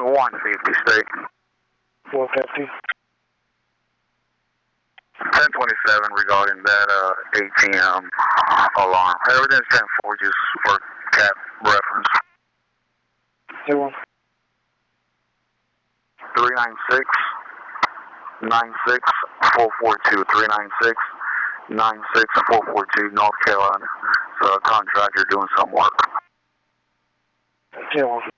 150 state. 150. 1027 regarding that ATM alarm. Everything's 10-4 just for CAT reference. 396 96442. 396 96442 North Carolina. It's a contractor doing some work. 10-1.